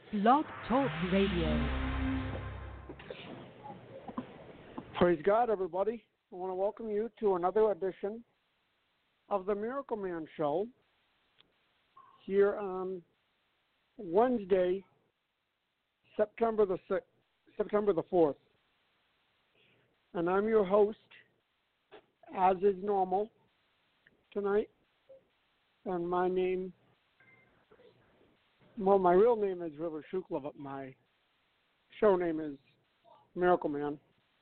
Blog Talk Radio. Praise God, everybody. I want to welcome you to another edition of the Miracle Man Show here on Wednesday, September the 4th. And I'm your host, as is normal, tonight. And my real name is River Shukla, but my show name is Miracle Man.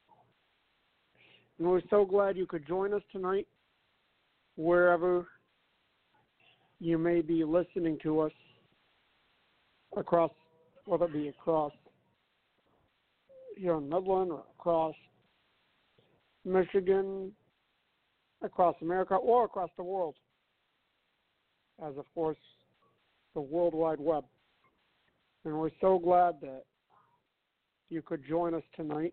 And we're so glad you could join us tonight, wherever you may be listening to us across, whether it be across here in Midland or across Michigan, across America, or across the world, as of course the World Wide Web. And we're so glad that you could join us tonight,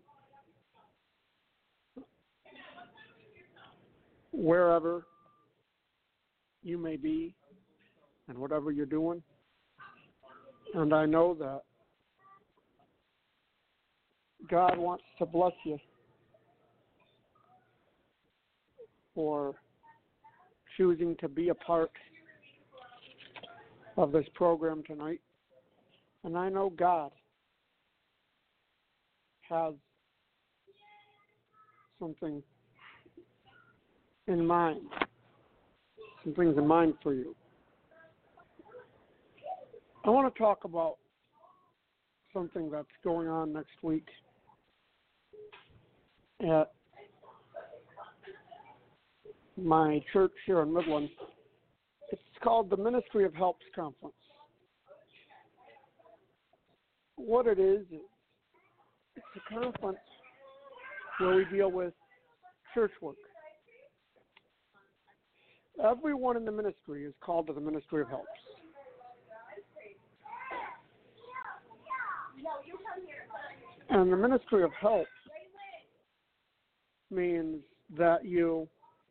wherever you may be and whatever you're doing. And I know that God wants to bless you for choosing to be a part of this program tonight. And I know God has something in mind, some things in mind for you. I want to talk about something that's going on next week at my church here in Midland. It's called the Ministry of Helps Conference. What it is, it's a conference where we deal with church work. Everyone in the ministry is called to the Ministry of Helps. And the Ministry of Helps means that you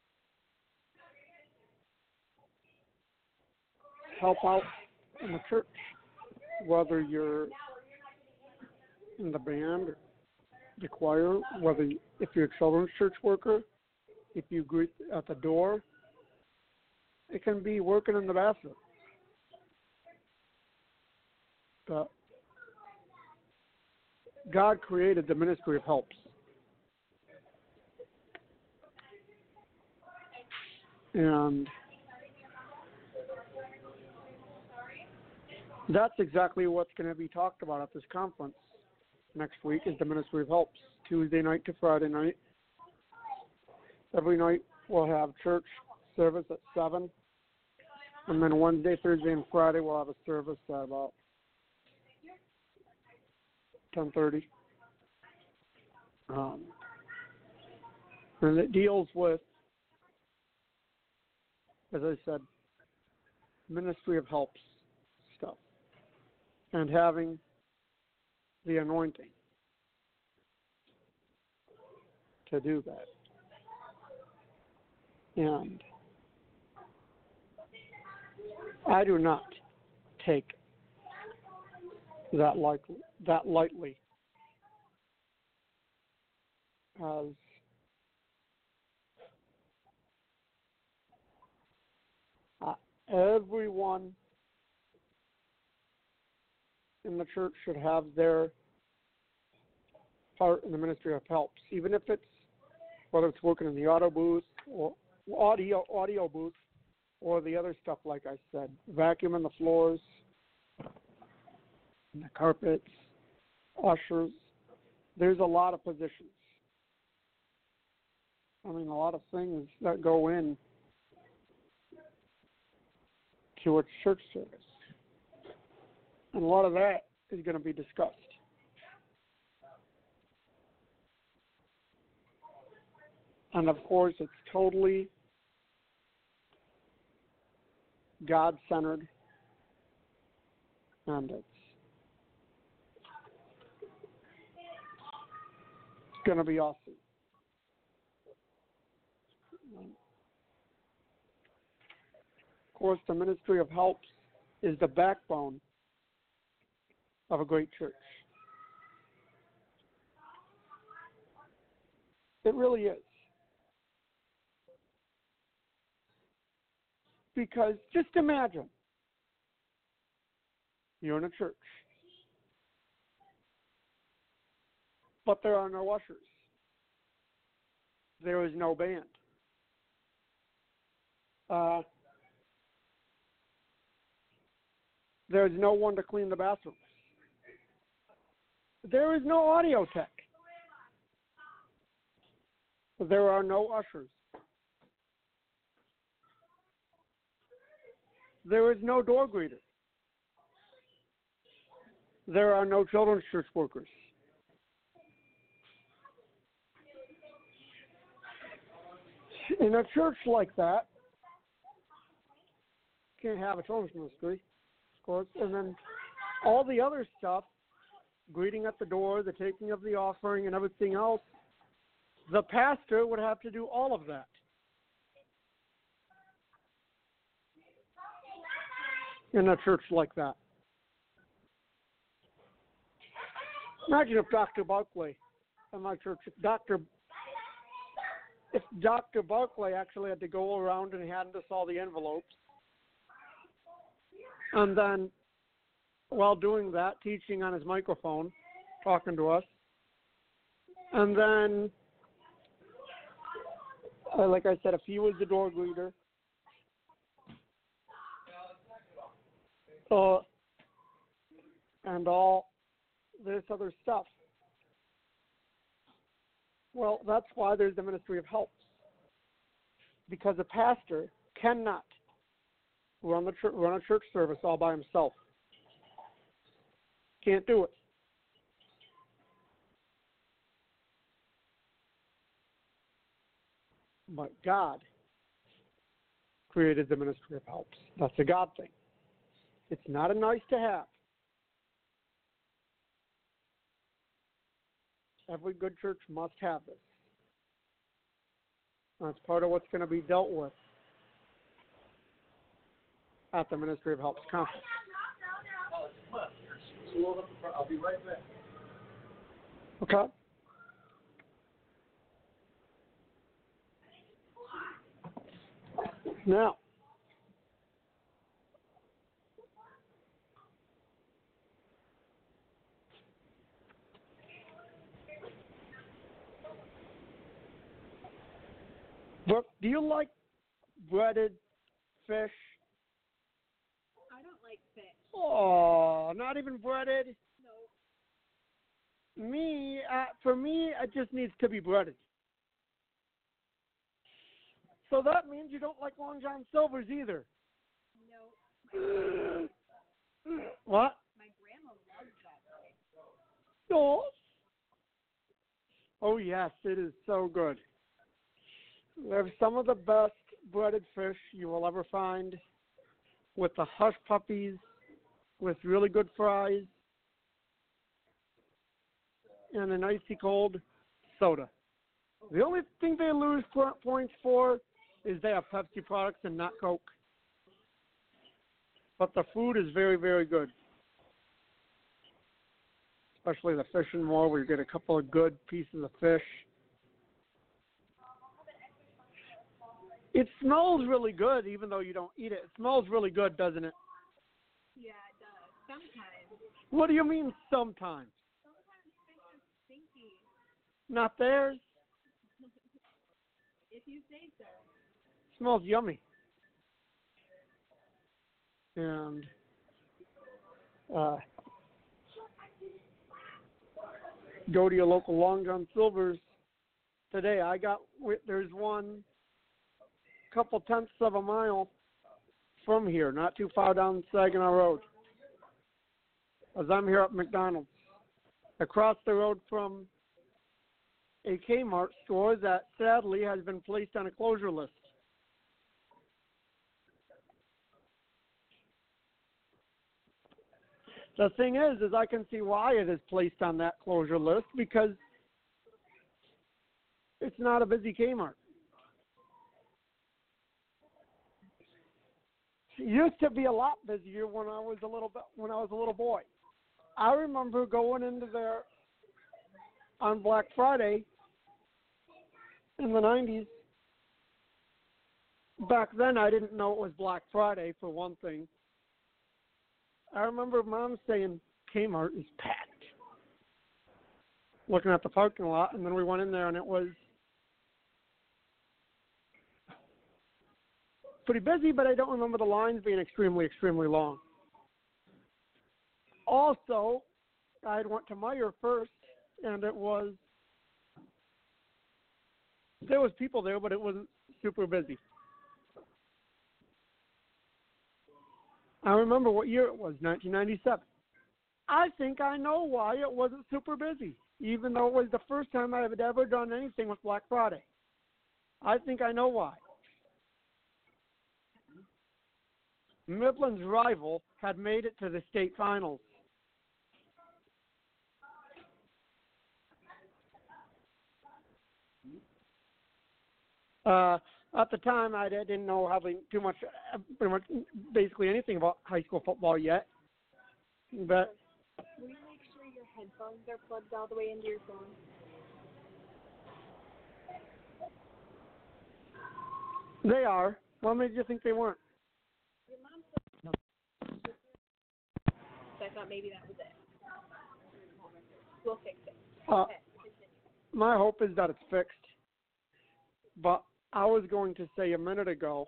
help out in the church, whether you're in the band or the choir, if you're a children's church worker, if you greet at the door. It can be working in the bathroom. But God created the Ministry of Helps. And that's exactly what's going to be talked about at this conference next week, is the Ministry of Helps, Tuesday night to Friday night. Every night we'll have church service at 7, and then Wednesday, Thursday, and Friday we'll have a service at about 10:30. And it deals with, as I said, Ministry of Helps stuff, and having the anointing to do that. And I do not take that lightly, as everyone in the church should have their part in the Ministry of Helps, even if it's, whether it's working in the audio booth or the other stuff, like I said, vacuuming the floors, and the carpets, ushers. There's a lot of positions. I mean, a lot of things that go in to a church service. And a lot of that is going to be discussed. And of course, it's totally God-centered, and it's going to be awesome. Of course, the Ministry of Helps is the backbone of a great church. It really is. Because just imagine you're in a church, but there are no ushers. There is no band. There's no one to clean the bathrooms. There is no audio tech. There are no ushers. There is no door greeter. There are no children's church workers. In a church like that, you can't have a children's ministry, of course, and then all the other stuff, greeting at the door, the taking of the offering, and everything else, the pastor would have to do all of that. In a church like that. Imagine if Dr. Barclay in my church, if Dr. Barclay actually had to go around and hand us all the envelopes, and then while doing that, teaching on his microphone, talking to us, and then, like I said, if he was the door greeter, and all this other stuff. Well, that's why there's the ministry of helps. Because a pastor cannot run a church service all by himself. Can't do it. But God created the ministry of helps. That's a God thing. It's not a nice to have. Every good church must have this. That's part of what's going to be dealt with at the Ministry of Helps Conference. I'll be right back. Okay. Now, Brooke, do you like breaded fish? I don't like fish. Oh, not even breaded? No. For me, it just needs to be breaded. So that means you don't like Long John Silver's either. No. What? My grandma loves that place. Oh, yes, it is so good. They're some of the best breaded fish you will ever find, with the hush puppies, with really good fries, and an icy cold soda. The only thing they lose points for is they have Pepsi products and not Coke. But the food is very, very good. Especially the Fish and More, where you get a couple of good pieces of fish. It smells really good, even though you don't eat it. It smells really good, doesn't it? Yeah, it does. Sometimes. What do you mean sometimes? Sometimes fish is stinky. Not theirs. If you say so. Smells yummy. And go to your local Long John Silver's today. There's one couple tenths of a mile from here, not too far down Saginaw Road. As I'm here at McDonald's, across the road from a Kmart store that sadly has been placed on a closure list. The thing is I can see why it is placed on that closure list, because it's not a busy Kmart. It used to be a lot busier when I was a little boy. I remember going into there on Black Friday in the 90s. Back then, I didn't know it was Black Friday, for one thing. I remember Mom saying Kmart is packed. Looking at the parking lot, and then we went in there, and it was pretty busy, but I don't remember the lines being extremely, extremely long. Also, I had went to Meijer first, and there was people there, but it wasn't super busy. I remember what year it was, 1997. I think I know why it wasn't super busy, even though it was the first time I had ever done anything with Black Friday. I think I know why. Midland's rival had made it to the state finals. At the time, I didn't know hardly too much, pretty much basically anything about high school football yet. But Will you make sure your headphones are plugged all the way into your phone? they are. Why made you think they weren't? Your mom said so I thought maybe that was it. We'll fix it. Okay, continue. My hope is that it's fixed. But I was going to say a minute ago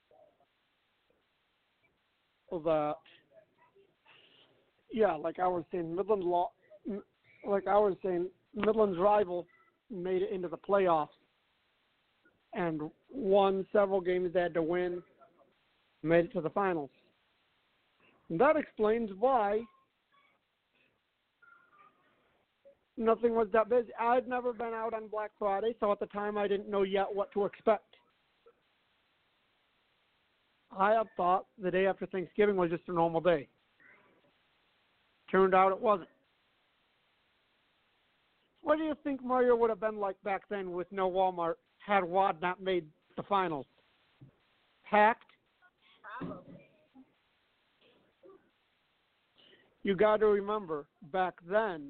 that, yeah, like I was saying, Midland's rival made it into the playoffs and won several games they had to win, made it to the finals. And that explains why nothing was that busy. I'd never been out on Black Friday, so at the time I didn't know yet what to expect. I had thought the day after Thanksgiving was just a normal day. Turned out it wasn't. What do you think Meijer would have been like back then with no Walmart had Wad not made the finals? Packed? Probably. You got to remember, back then,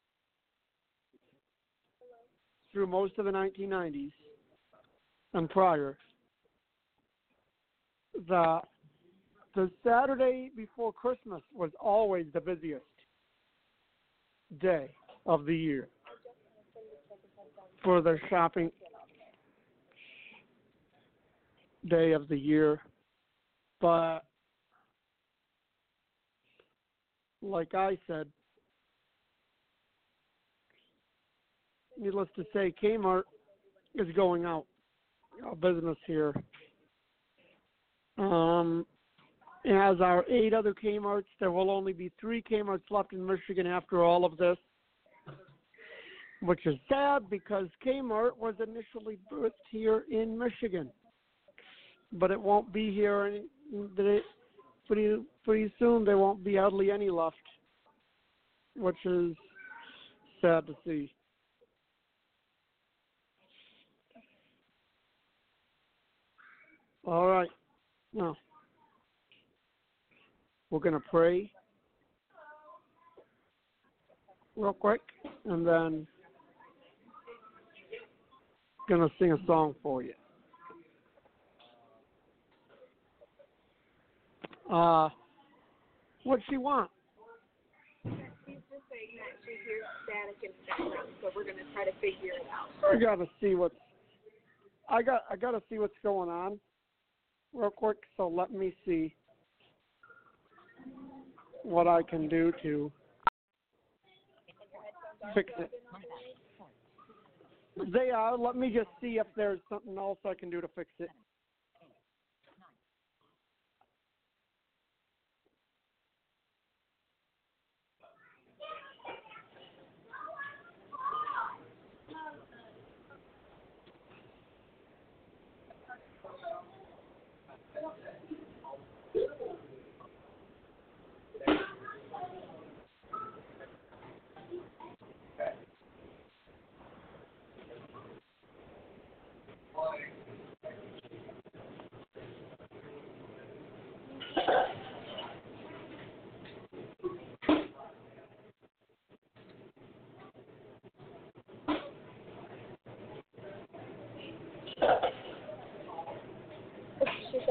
through most of the 1990s and prior, the Saturday before Christmas was always the busiest day of the year for the shopping day of the year. But like I said, needless to say, Kmart is going out of business here. As our 8 other Kmarts, there will only be 3 Kmarts left in Michigan after all of this, which is sad because Kmart was initially birthed here in Michigan, but it won't be here pretty soon. There won't be hardly any left, which is sad to see. All right. Now, we're going to pray real quick, and then going to sing a song for you. What's she want? She's just saying that she hears static in the background, so we're going to try to figure it out. I gotta see what's going on real quick, so let me see what I can do to fix it. They are. Let me just see if there's something else I can do to fix it.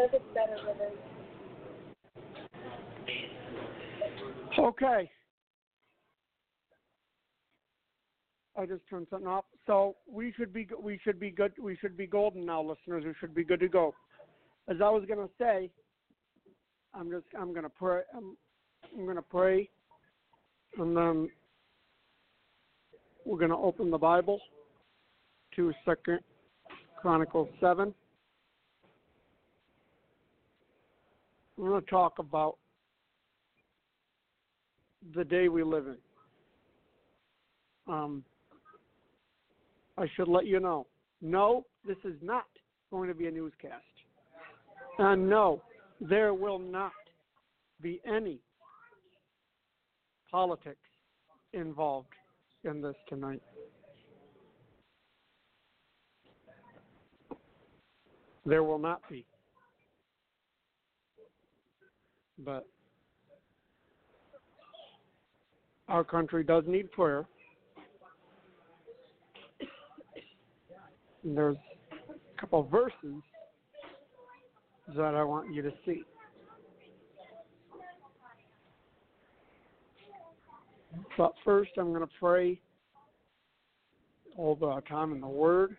Does it better with it? Okay. I just turned something off. So we should be good. We should be golden now, listeners. We should be good to go. As I was gonna say, I'm gonna pray. I'm gonna pray, and then we're gonna open the Bible to 2 Chronicles 7. We're gonna talk about the day we live in. I should let you know. No, this is not going to be a newscast. And no, there will not be any politics involved in this tonight. There will not be. But our country does need prayer. And there's a couple of verses that I want you to see. But first, I'm going to pray all the time in the Word.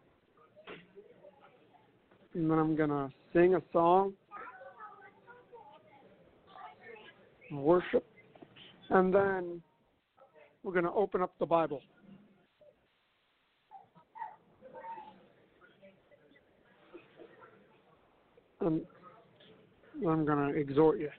And then I'm going to sing a song, worship. And then we're going to open up the Bible. And I'm going to exhort you.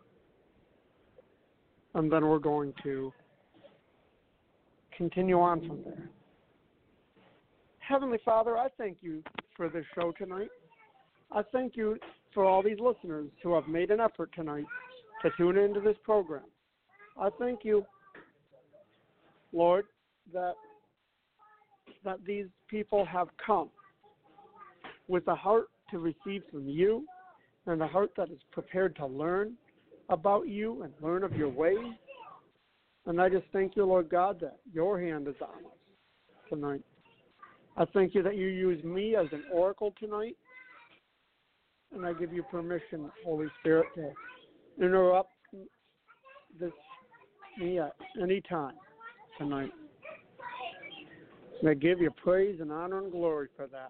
And then we're going to continue on from there. Heavenly Father, I thank you for this show tonight. I thank you for all these listeners who have made an effort tonight to tune into this program. I thank you, Lord, that these people have come with a heart to receive from you and a heart that is prepared to learn about you and learn of your ways. And I just thank you, Lord God, that your hand is on us tonight. I thank you that you use me as an oracle tonight. And I give you permission, Holy Spirit, to interrupt me at any time tonight. And I give you praise and honor and glory for that.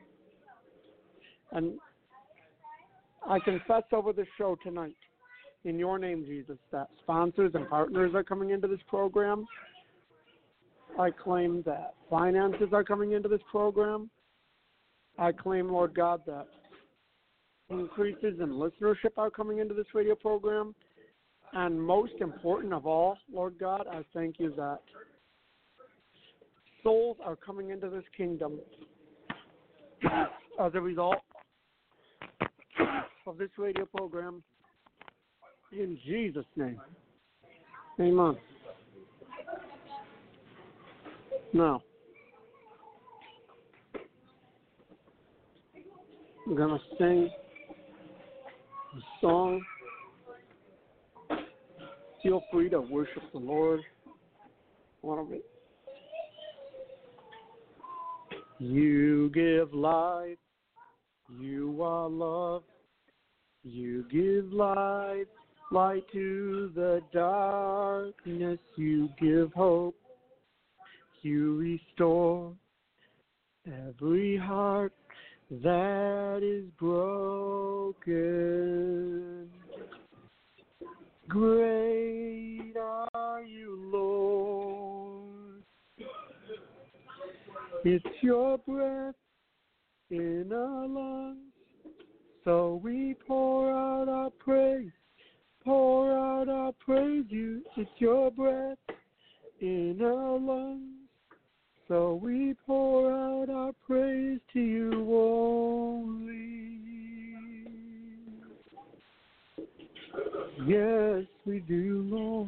And I confess over the show tonight, in your name, Jesus, that sponsors and partners are coming into this program. I claim that finances are coming into this program. I claim, Lord God, that increases in listenership are coming into this radio program. And most important of all, Lord God, I thank you that souls are coming into this kingdom as a result of this radio program. In Jesus' name. Amen. Now, I'm going to sing a song. Feel free to worship the Lord. One of it. You give life. You are love. You give life, light to the darkness. You give hope. You restore every heart that is broken. Great are you, Lord. It's your breath in our lungs, so we pour out our praise. Pour out our praise. It's your breath in our lungs, so we pour out our praise to you only. Yes, we do, Lord.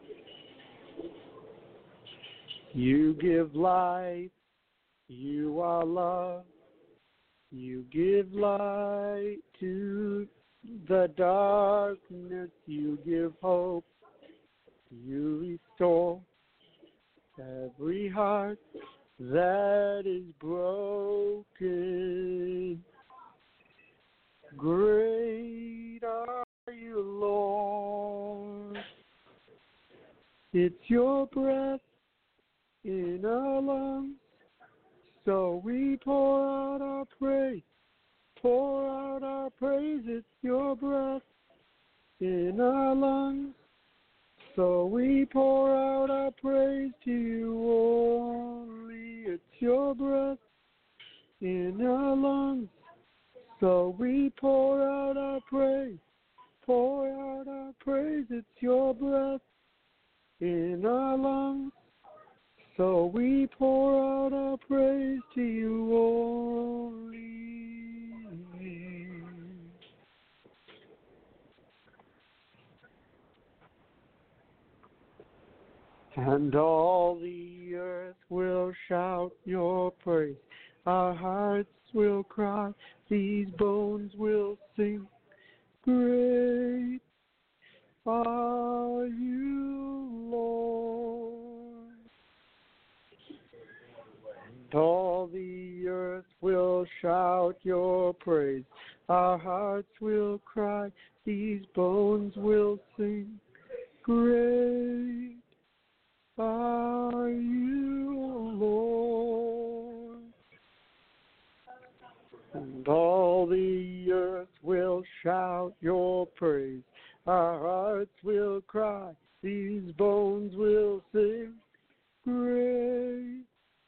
You give life. You are love. You give light to the darkness. You give hope. You restore every heart that is broken. Great are you, Lord. It's your breath in our lungs, so we pour out our praise. Pour out our praise, it's your breath in our lungs, so we pour out our praise to you only. It's your breath in our lungs, so we pour out our praise. Pour out our praise, it's your breath in our lungs, so we pour out our praise to you only. And all the earth will shout your praise. Our hearts will cry, these bones will sing. Great are you, Lord. And all the earth will shout your praise. Our hearts will cry, these bones will sing. Great are you, Lord. And all the earth will shout your praise. Our hearts will cry, these bones will sing. Great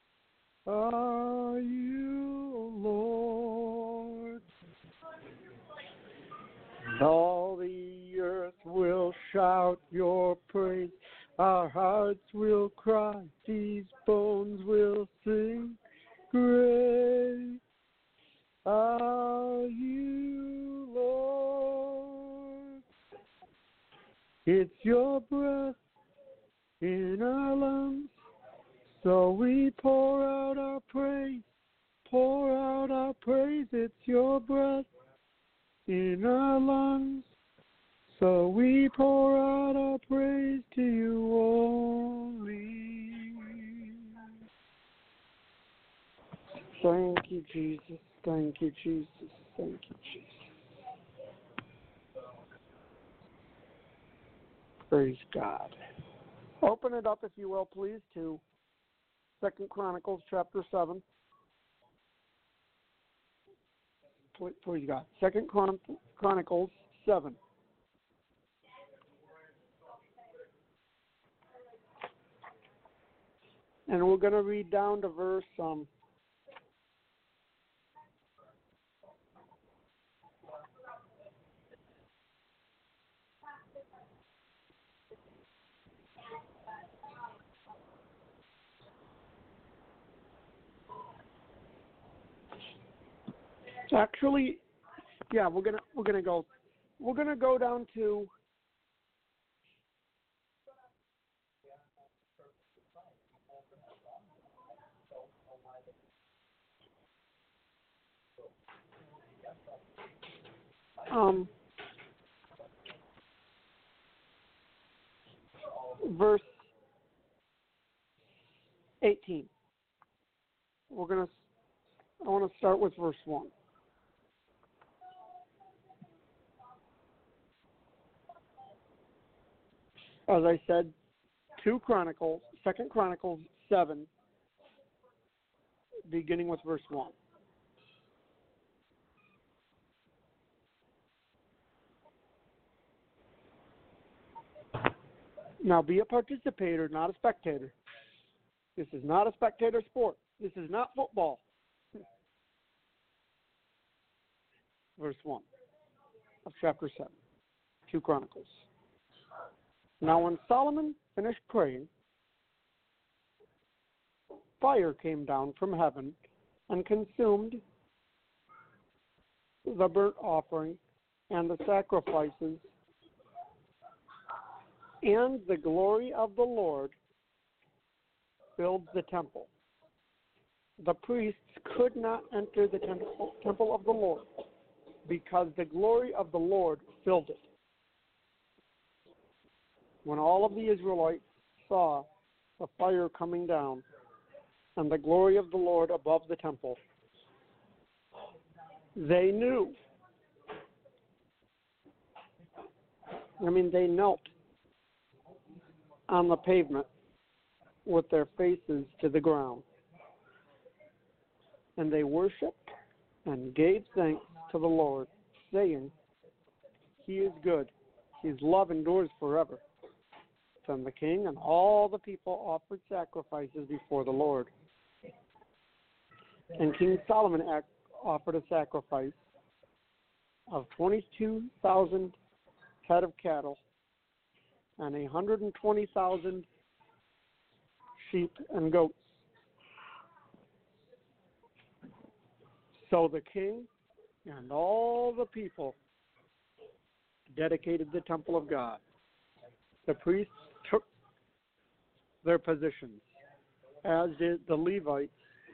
are you, Lord. And all the earth will shout your praise. Our hearts will cry, these bones will sing. Great are you, Lord. It's your breath in our lungs, so we pour out our praise. Pour out our praise, it's your breath in our lungs, so we pour out our praise to you only. Thank you, Jesus. Thank you, Jesus. Thank you, Jesus. Praise God. Open it up, if you will, please, to 2 Chronicles chapter 7. Please, God. 2 Chronicles 7. And we're going to read down to verse actually, yeah, we're gonna go down to verse 18. I want to start with verse 1. As I said, 2 Chronicles, 2 Chronicles 7, beginning with verse 1. Now be a participator, not a spectator. This is not a spectator sport. This is not football. Verse 1 of chapter 7, 2 Chronicles. Now when Solomon finished praying, fire came down from heaven and consumed the burnt offering and the sacrifices, and the glory of the Lord filled the temple. The priests could not enter the temple of the Lord because the glory of the Lord filled it. When all of the Israelites saw the fire coming down and the glory of the Lord above the temple, they knew They knelt on the pavement with their faces to the ground. And they worshiped and gave thanks to the Lord, saying, He is good. His love endures forever. Then the king and all the people offered sacrifices before the Lord. And King Solomon offered a sacrifice of 22,000 head of cattle and 120,000 sheep and goats. So the king and all the people dedicated the temple of God. The priests took their positions, as did the Levites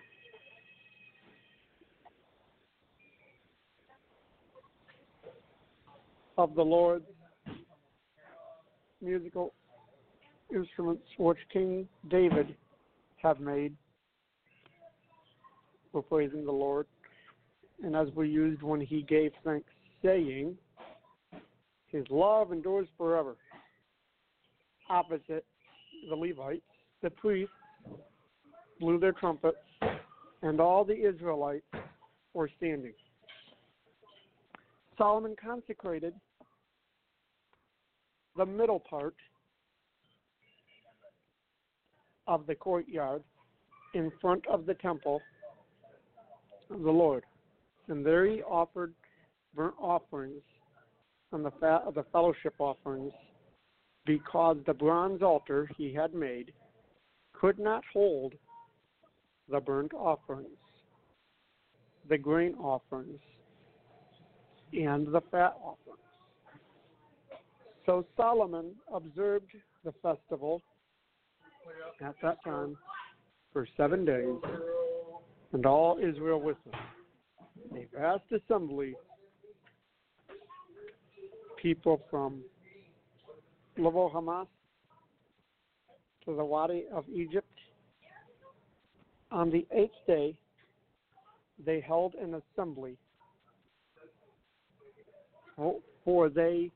of the Lord's musical instruments, which King David had made for praising the Lord. And as we used when he gave thanks, saying, His love endures forever. Opposite the Levites, the priests blew their trumpets, and all the Israelites were standing. Solomon consecrated the middle part of the courtyard in front of the temple of the Lord. And there he offered burnt offerings and the fat of the fellowship offerings, because the bronze altar he had made could not hold the burnt offerings, the grain offerings, and the fat offerings. So Solomon observed the festival at that time for 7 days, and all Israel with him. A vast assembly, people from Lebo Hamath to the Wadi of Egypt. On the 8th day, they held an assembly, for they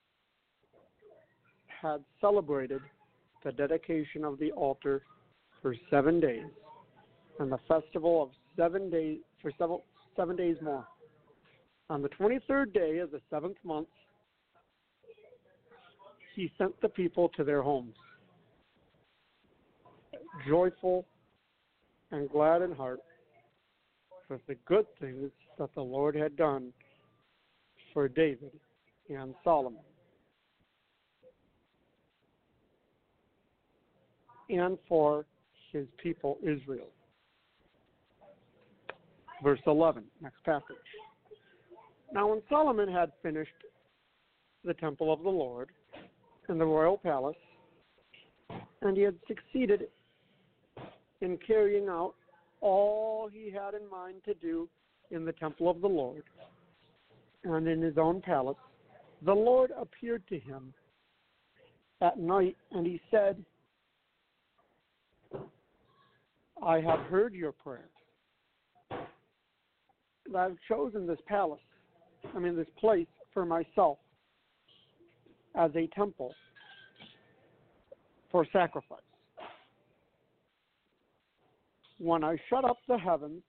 had celebrated the dedication of the altar for 7 days, and the festival of 7 days for 7 days more. On the 23rd day of the 7th month, he sent the people to their homes, joyful and glad in heart, with the good things that the Lord had done for David and Solomon, and for his people Israel. Verse 11, next passage. Now when Solomon had finished the temple of the Lord and the royal palace, and he had succeeded in carrying out all he had in mind to do in the temple of the Lord and in his own palace, the Lord appeared to him at night, and he said, I have heard your prayer. And I've chosen this this place for myself as a temple for sacrifice. When I shut up the heavens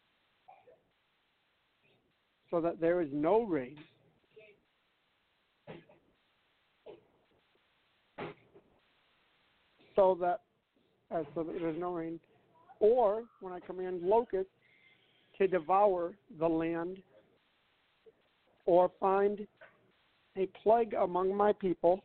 so that there is no rain, so that there's no rain, or when I command locusts to devour the land, or find a plague among my people,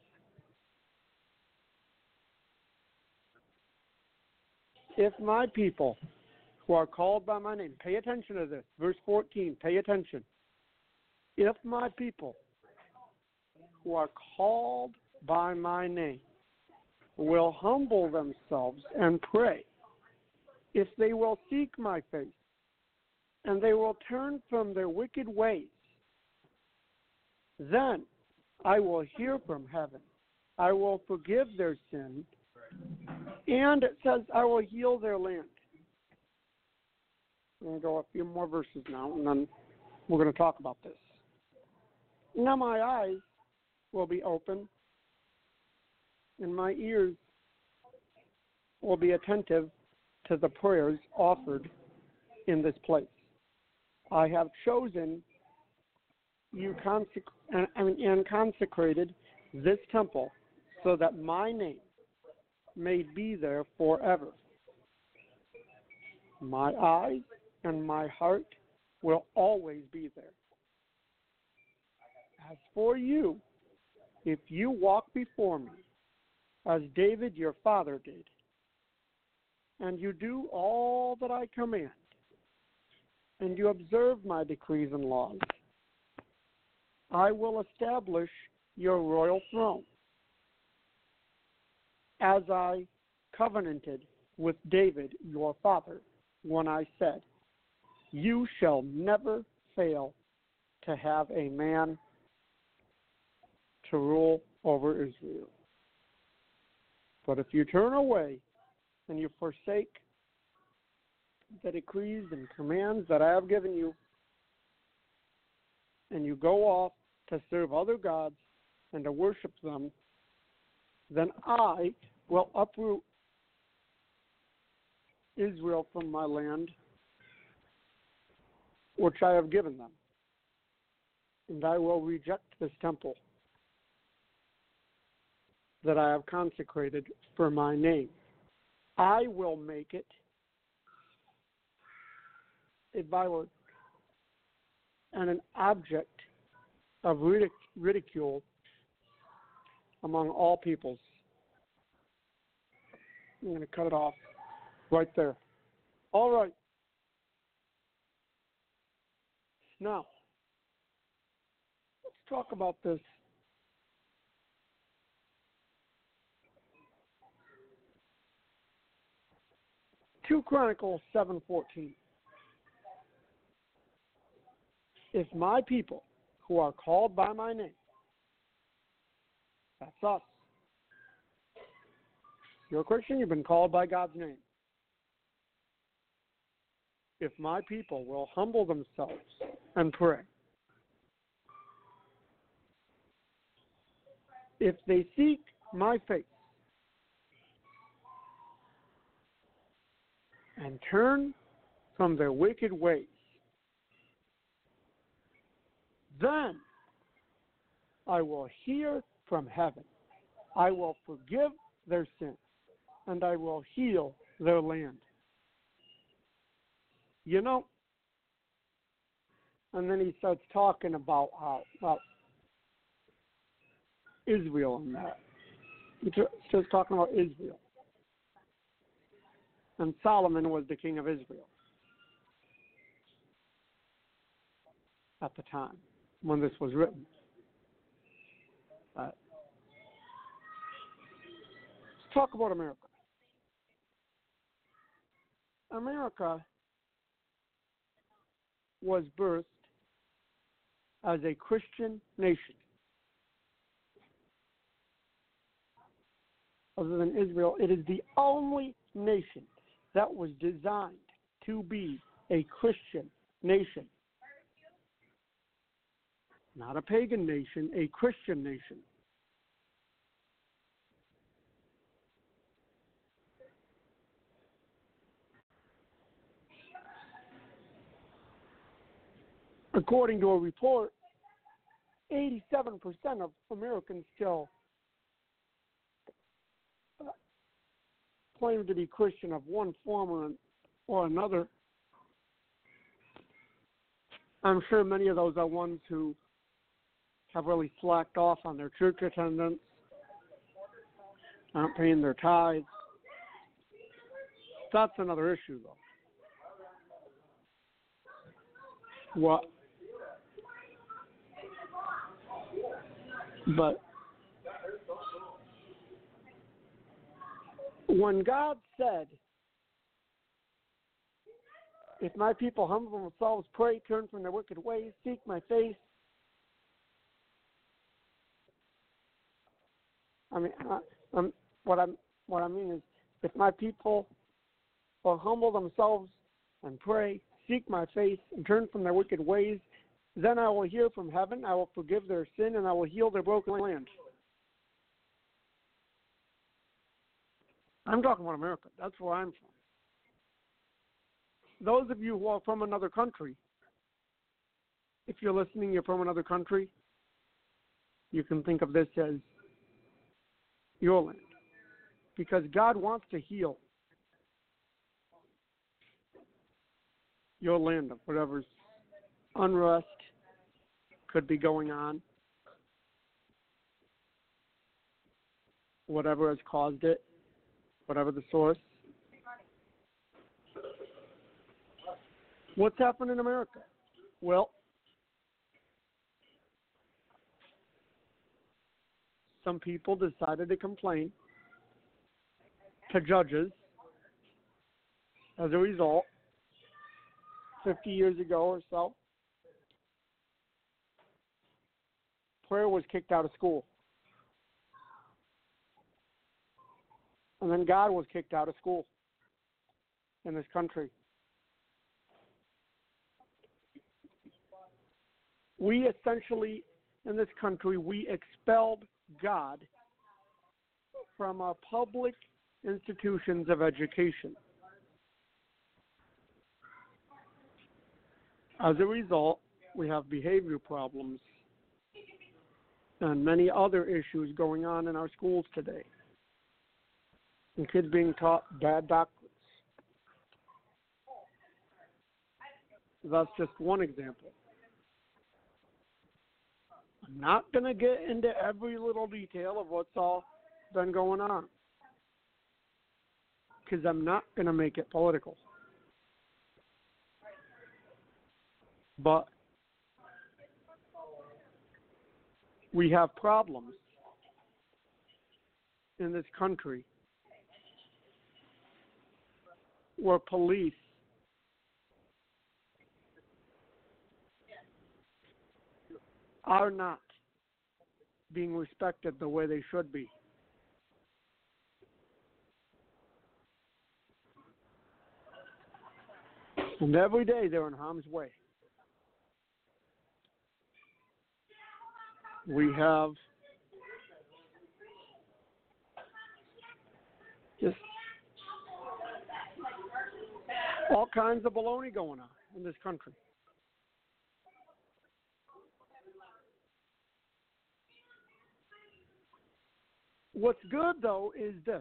if my people who are called by my name, pay attention to this, verse 14, pay attention. If my people who are called by my name will humble themselves and pray, if they will seek my face, and they will turn from their wicked ways, then I will hear from heaven. I will forgive their sin, and it says I will heal their land. I'm going to go a few more verses now, and then we're going to talk about this. Now my eyes will be open, and my ears will be attentive to the prayers offered in this place. I have chosen you and consecrated this temple so that my name may be there forever. My eyes and my heart will always be there. As for you, if you walk before me, as David your father did, and you do all that I command, and you observe my decrees and laws, I will establish your royal throne, as I covenanted with David your father when I said, you shall never fail to have a man to rule over Israel. But if you turn away and you forsake the decrees and commands that I have given you, and you go off to serve other gods and to worship them, then I will uproot Israel from my land, which I have given them, and I will reject this temple that I have consecrated for my name. I will make it a byword and an object of ridicule among all peoples. I'm going to cut it off right there. All right. Now, let's talk about this. 2 Chronicles 7:14. If my people who are called by my name, that's us. You're a Christian, you've been called by God's name. If my people will humble themselves and pray, if they seek my face and turn from their wicked ways, then I will hear from heaven. I will forgive their sins, and I will heal their land. You know, and then he starts talking about Israel and that. He starts talking about Israel. And Solomon was the king of Israel at the time when this was written. Let's talk about America. America was birthed as a Christian nation. Other than Israel, it is the only nation that was designed to be a Christian nation. Not a pagan nation, a Christian nation. According to a report, 87% of Americans still claim to be Christian of one form or another. I'm sure many of those are ones who have really slacked off on their church attendance, aren't paying their tithes. That's another issue, though. What? But when God said, if my people humble themselves, pray, turn from their wicked ways, seek my face, what I mean is, if my people will humble themselves and pray, seek my face, and turn from their wicked ways, Then I will hear from heaven, I will forgive their sin, and I will heal their broken land. I'm talking about America. That's where I'm from. Those of you who are from another country, if you're listening, you're from another country, you can think of this as your land. Because God wants to heal your land of whatever's unrest could be going on, whatever has caused it, whatever the source. What's happened in America? Well, some people decided to complain to judges. As a result, 50 years ago or so, prayer was kicked out of school. And then God was kicked out of school in this country. We essentially, in this country, we expelled God from our public institutions of education. As a result, we have behavior problems and many other issues going on in our schools today. And kids being taught bad doctrines. That's just one example. I'm not going to get into every little detail of what's all been going on, because I'm not going to make it political. But we have problems in this country where police are not being respected the way they should be. And every day they're in harm's way. We have just all kinds of baloney going on in this country. What's good, though, is this.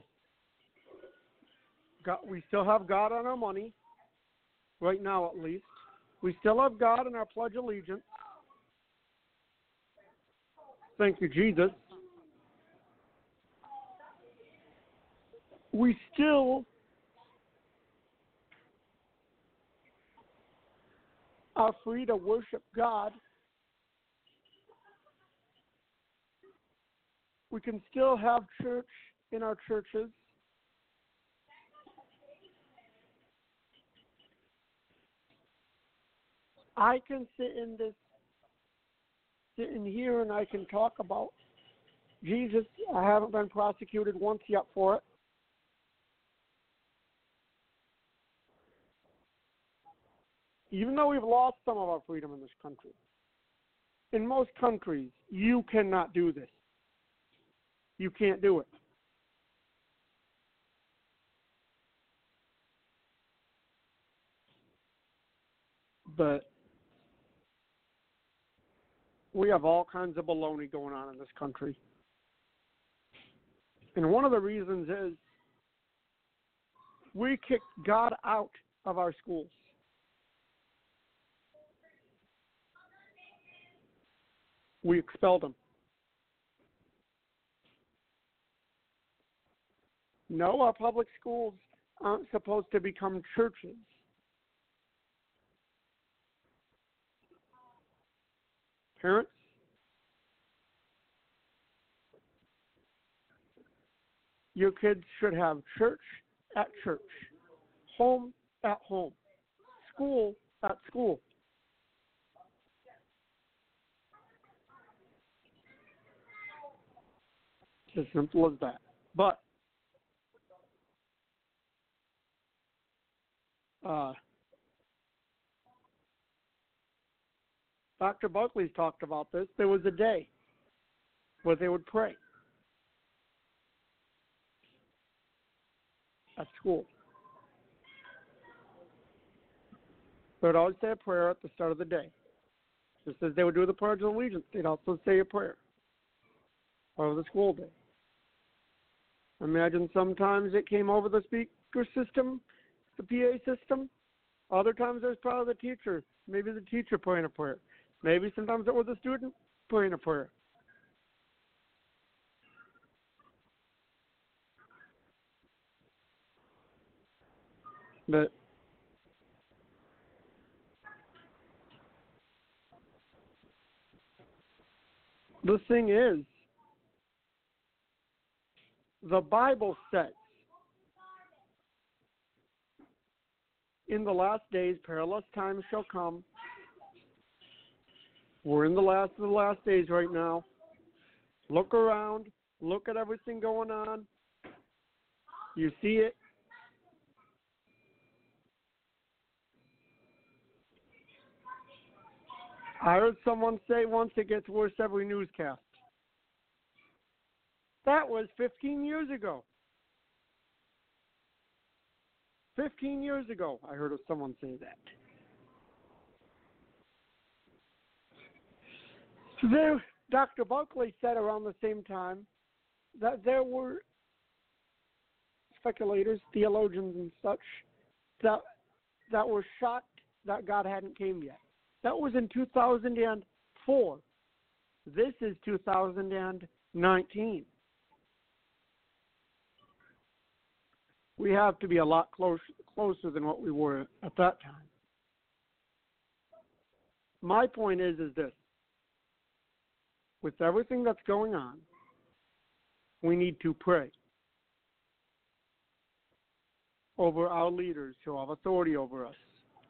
We still have God on our money, right now at least. We still have God in our Pledge of Allegiance. Thank you, Jesus. We still are free to worship God. We can still have church in our churches. I can sit in here and I can talk about Jesus. I haven't been prosecuted once yet for it. Even though we've lost some of our freedom in this country. In most countries, you cannot do this. You can't do it. But we have all kinds of baloney going on in this country. And one of the reasons is we kicked God out of our schools. We expelled him. No, our public schools aren't supposed to become churches. Parents, your kids should have church at church, home at home, school at school. It's as simple as that. But Dr. Buckley's talked about this. There was a day where they would pray at school. They would always say a prayer at the start of the day. Just as they would do the Pledge of Allegiance, they'd also say a prayer over the school day. Imagine sometimes it came over the speaker system, the PA system. Other times there's probably the teacher, maybe the teacher praying a prayer. Maybe sometimes it was a student praying a prayer. But the thing is, the Bible says, in the last days, perilous times shall come. We're in the last of the last days right now. Look around. Look at everything going on. You see it. I heard someone say once it gets worse every newscast. That was 15 years ago. 15 years ago, I heard of someone say that. There, Dr. Buckley said around the same time that there were speculators, theologians and such, that were shocked that God hadn't came yet. That was in 2004. This is 2019. We have to be a lot closer than what we were at that time. My point is this. With everything that's going on, we need to pray over our leaders who have authority over us.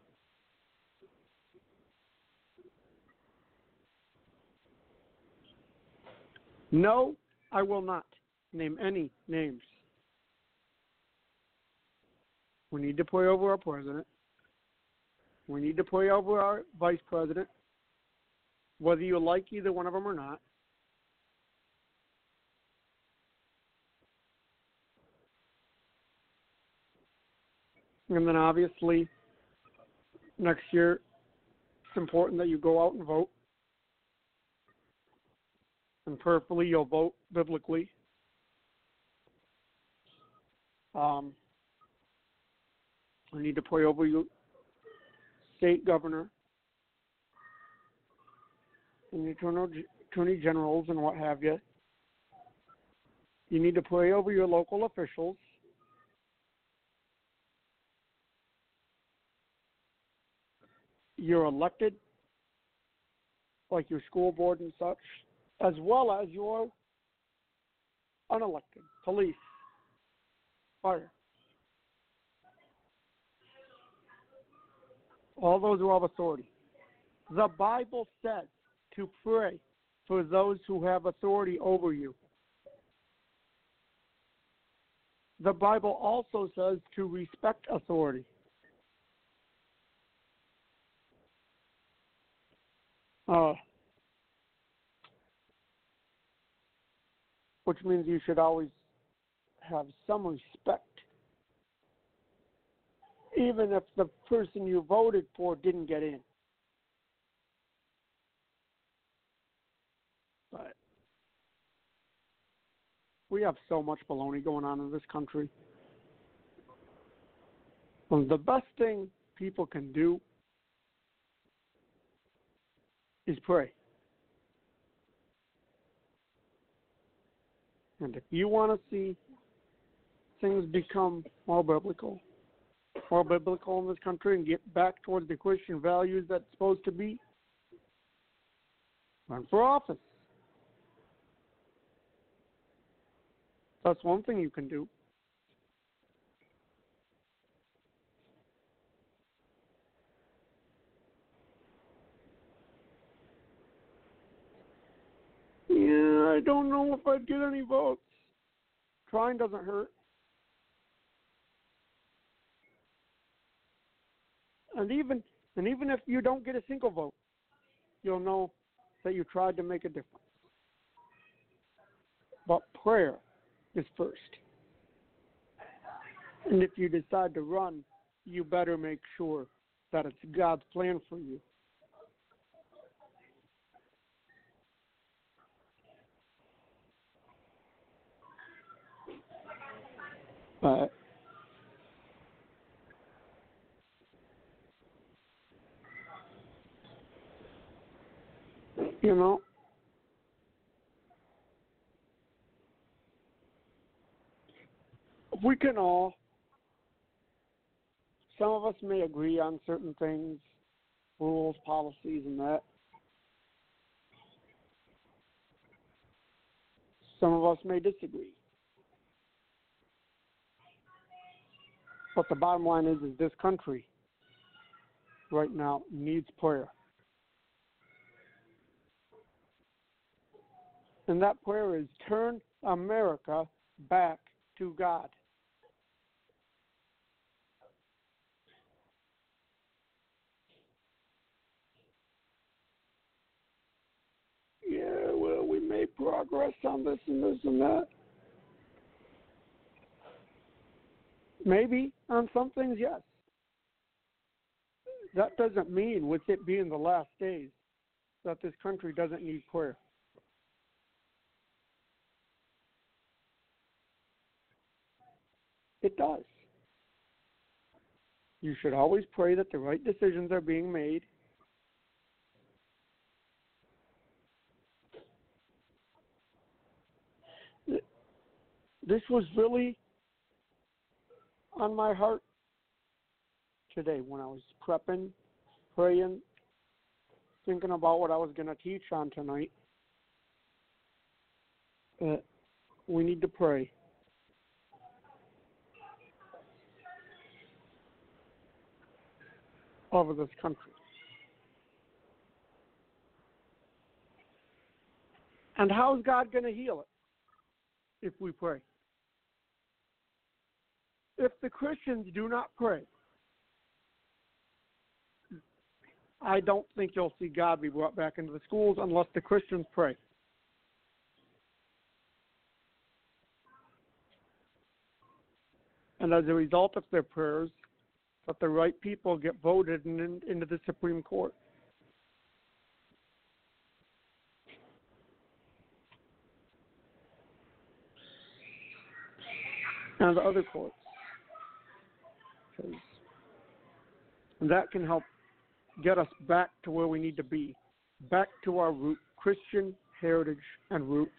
No, I will not name any names. We need to pray over our president. We need to pray over our vice president, whether you like either one of them or not. And then obviously, next year, it's important that you go out and vote. And prayerfully, you'll vote biblically. We need to pray over your state governor and your attorney generals and what have you. You need to pray over your local officials. You're elected, like your school board and such, as well as your unelected, police, fire. All those who have authority. The Bible says to pray for those who have authority over you. The Bible also says to respect authority. Which means you should always have some respect, even if the person you voted for didn't get in. But we have so much baloney going on in this country. And the best thing people can do is pray. And if you want to see things become more biblical in this country and get back towards the Christian values that's supposed to be, run for office. That's one thing you can do. Yeah, I don't know if I'd get any votes. Trying doesn't hurt. And even if you don't get a single vote, you'll know that you tried to make a difference. But prayer is first. And if you decide to run, you better make sure that it's God's plan for you. But you know, we can all, some of us may agree on certain things, rules, policies, and that. Some of us may disagree. But the bottom line is this country right now needs prayer. And that prayer is turn America back to God. Yeah, well, we made progress on this and this and that. Maybe on some things, yes. That doesn't mean, with it being the last days, that this country doesn't need prayer. It does. You should always pray that the right decisions are being made. This was really on my heart today when I was prepping, praying, thinking about what I was going to teach on tonight. We need to pray. Over this country. And how is God going to heal it if we pray? If the Christians do not pray, I don't think you'll see God be brought back into the schools unless the Christians pray. And as a result of their prayers, that the right people get voted into the Supreme Court. And the other courts. And that can help get us back to where we need to be, back to our root, Christian heritage and roots.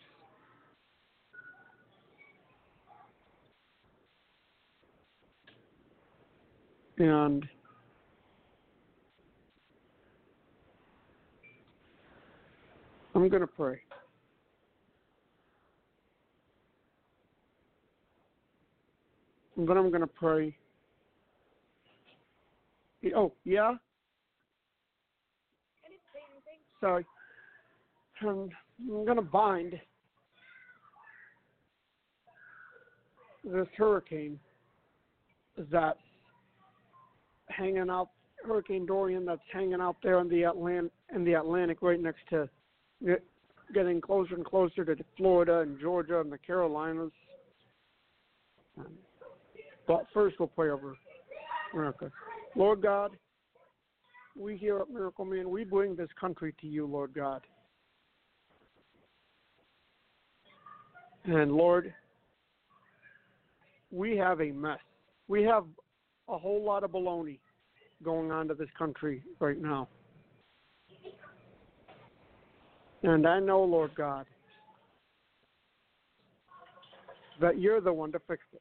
And I'm going to pray. And then I'm going to pray. Oh, yeah? Sorry. I'm going to bind this hurricane that's hanging out, Hurricane Dorian, that's hanging out there in the Atlantic right next to, getting closer and closer to Florida and Georgia and the Carolinas. But first we'll pray over America. Lord God, we here at Miracle Man, we bring this country to you, Lord God. And Lord, we have a mess. We have a whole lot of baloney going on to this country right now. And I know, Lord God, that you're the one to fix it.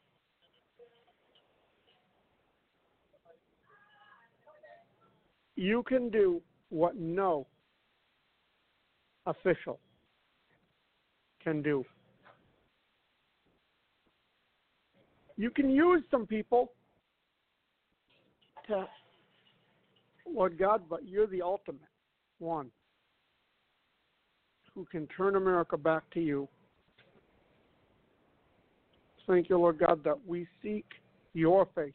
You can do what no official can do. You can use some people to, Lord God, but you're the ultimate one who can turn America back to you. Thank you, Lord God, that we seek your face.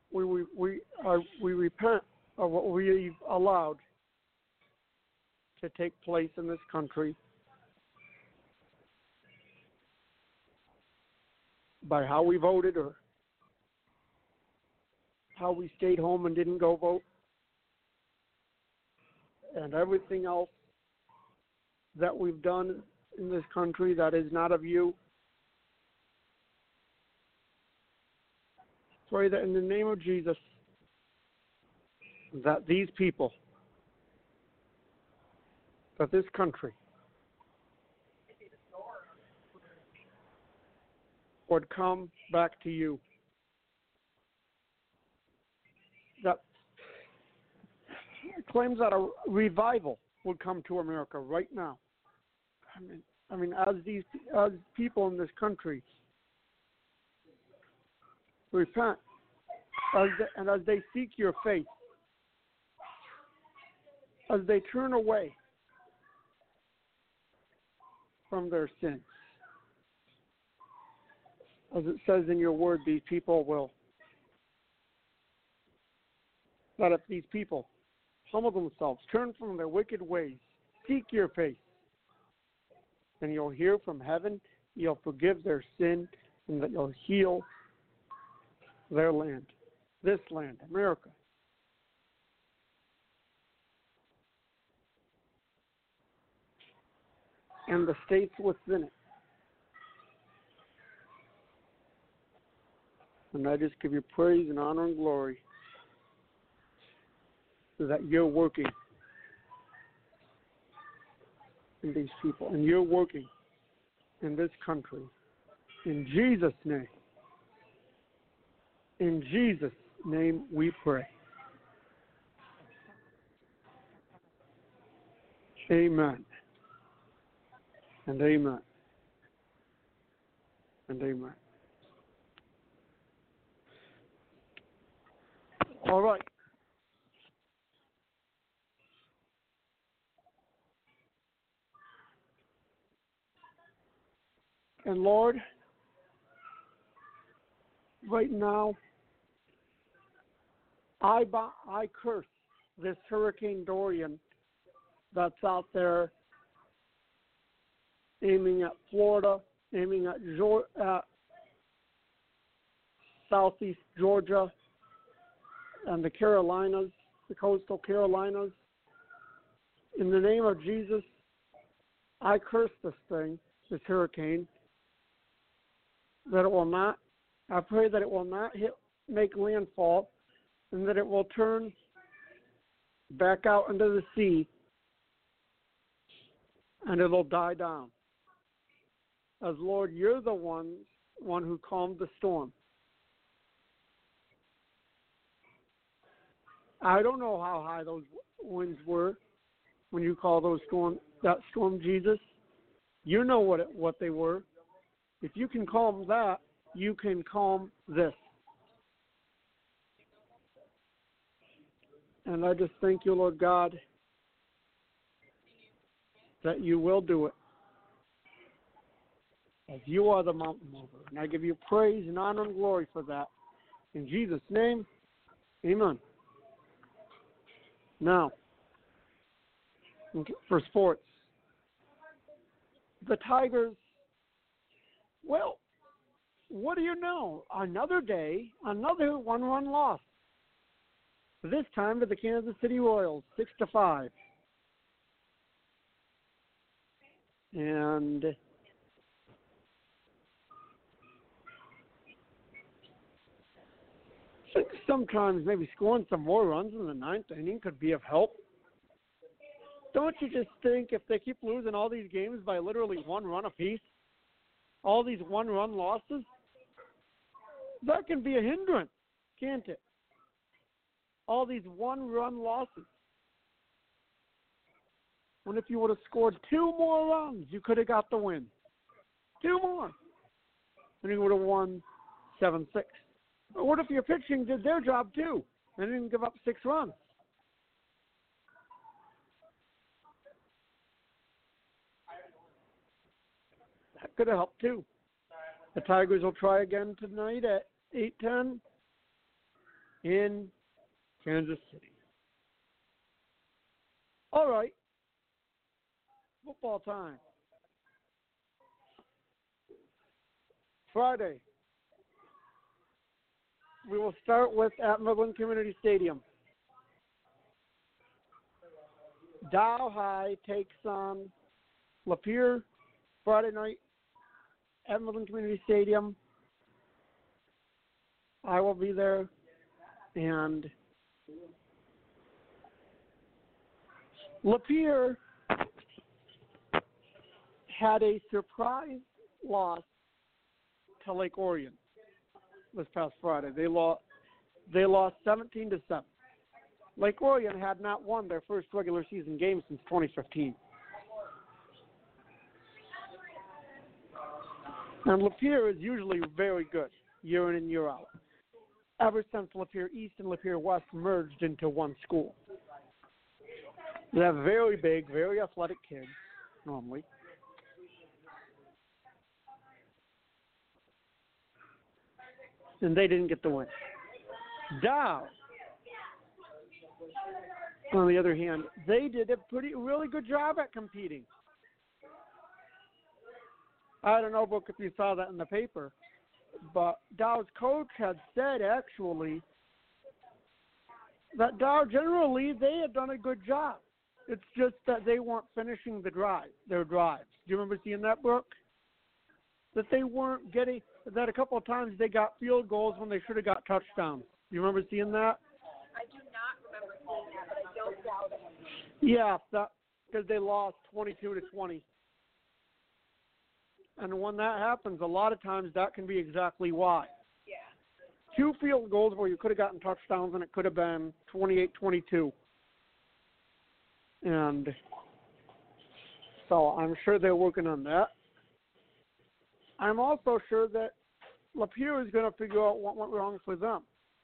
we repent of what we've allowed to take place in this country by how we voted or how we stayed home and didn't go vote, and everything else that we've done in this country that is not of you. Pray that in the name of Jesus, that these people, that this country would come back to you. That claims that a revival would come to America right now. I mean, as people in this country repent, and as they seek your face, as they turn away from their sins, as it says in your word, these people will. That if these people humble themselves, turn from their wicked ways, seek your face, then you'll hear from heaven, you'll forgive their sin, and that you'll heal their land, this land, America. And the states within it. And I just give you praise and honor and glory that you're working in these people, and you're working in this country. In Jesus' name. In Jesus' name we pray. Amen. And amen. And amen. All right. And Lord, right now, I curse this Hurricane Dorian that's out there aiming at Florida, aiming at southeast Georgia and the Carolinas, the coastal Carolinas. In the name of Jesus, I curse this thing, this hurricane, that it will not, I pray that it will not make landfall, and that it will turn back out into the sea, and it'll die down. As Lord, you're the one who calmed the storm. I don't know how high those winds were when you call that storm Jesus. You know what they were. If you can calm that, you can calm this. And I just thank you, Lord God, that you will do it. As you are the mountain mover. And I give you praise and honor and glory for that. In Jesus' name, amen. Now, for sports, the Tigers, well, what do you know? Another day, another one-run loss. This time to the Kansas City Royals, 6-5. And sometimes maybe scoring some more runs in the ninth inning could be of help. Don't you just think if they keep losing all these games by literally one run apiece, all these one-run losses, that can be a hindrance, can't it? All these one-run losses. And if you would have scored 2 more runs, you could have got the win. 2 more. And you would have won 7-6. But what if your pitching did their job too and didn't give up 6 runs? That could have helped too. The Tigers will try again tonight at 8:10. in Kansas City. All right. Football time. Friday. We will start with at Midland Community Stadium. Dow High takes on Lapeer Friday night at Midland Community Stadium. I will be there, and Lapeer had a surprise loss to Lake Orion this past Friday. They lost 17-7. Lake Orion had not won their first regular season game since 2015. And Lapeer is usually very good year in and year out, ever since Lapeer East and Lapeer West merged into one school. They have very big, very athletic kids, normally. And they didn't get the win. Dow, on the other hand, they did a really good job at competing. I don't know, Brooke, if you saw that in the paper, but Dow's coach had said, actually, that Dow generally, they had done a good job. It's just that they weren't finishing their drives. Do you remember seeing that, Brooke? That they weren't getting, that a couple of times they got field goals when they should have got touchdowns. Do you remember seeing that? I do not remember seeing that, but I don't doubt it. Yeah, because they lost 22-20. And when that happens, a lot of times that can be exactly why. Yeah. 2 field goals where you could have gotten touchdowns and it could have been 28-22. And so I'm sure they're working on that. I'm also sure that Lapeer is going to figure out what went wrong for them.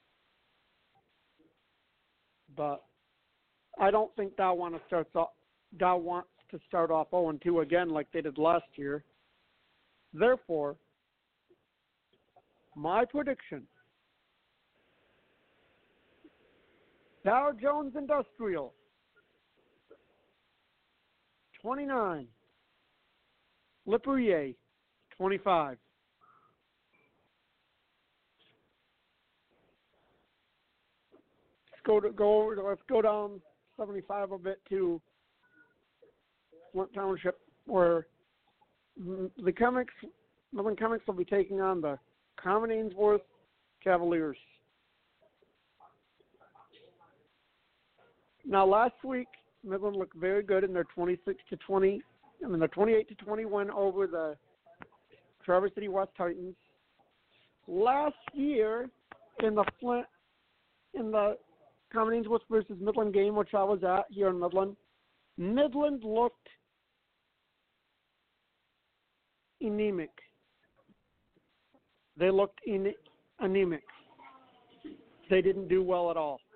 But I don't think Dow wants to start off 0-2 again like they did last year. Therefore, my prediction, Dow Jones Industrial, 29, Lapeer, 25. Let's go down 75 a bit to Flint Township, where the Midland Chemics will be taking on the Common Ainsworth Cavaliers. Now, last week, Midland looked very good in their 28-20 win over the Traverse City West Titans. Last year, in the Common Ainsworth versus Midland game, which I was at here in Midland, Midland looked anemic. They looked anemic. They didn't do well at all.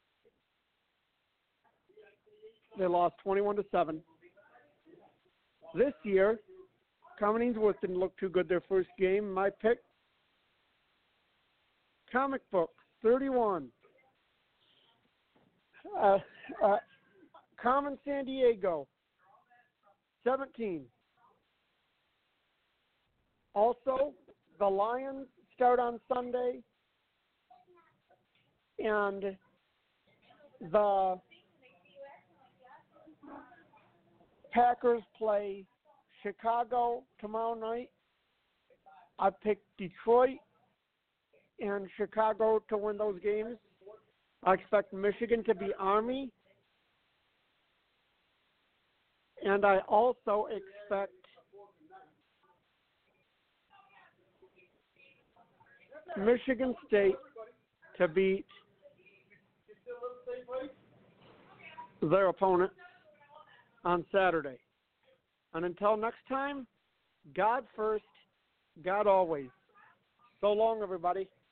They lost 21-7. This year, Common Ainsworth didn't look too good their first game. My pick, Comic Book, 31. Common San Diego, 17. Also, the Lions start on Sunday, and the Packers play Chicago tomorrow night. I picked Detroit and Chicago to win those games. I expect Michigan to be Army. And I also expect Michigan State to beat their opponent on Saturday. And until next time, God first, God always. So long, everybody.